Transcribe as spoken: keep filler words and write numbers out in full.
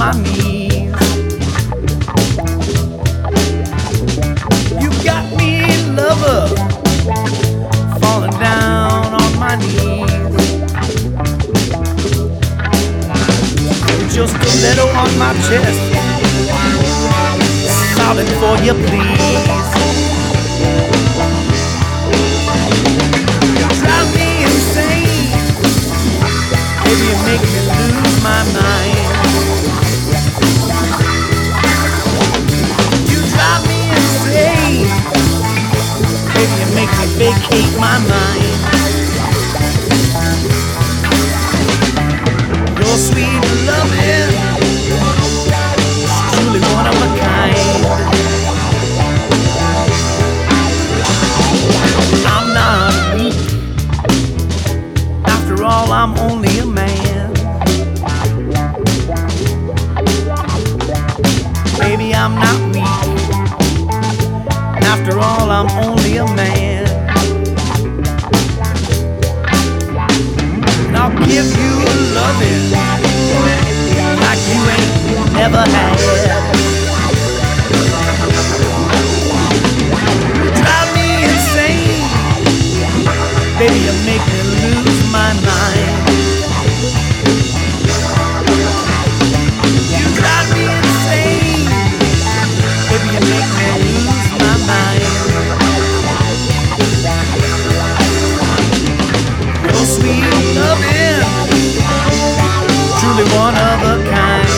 my knees. You got me, lover, falling down on my knees. Just a little on my chest, sobbing for you, please. You drive me insane, baby, you make me lose my mind. You drive me insane, baby, you make me vacate my mind. Your sweet loving, truly one of a kind. I'm not weak, after all I'm only a man. Baby, I'm not weak, after all I'm only a man. And I'll give you loving like you ain't never had. You drive me insane, baby, you make me lose my mind. You drive me insane, baby, you make me lose my mind. Your sweet loving, truly one of a kind.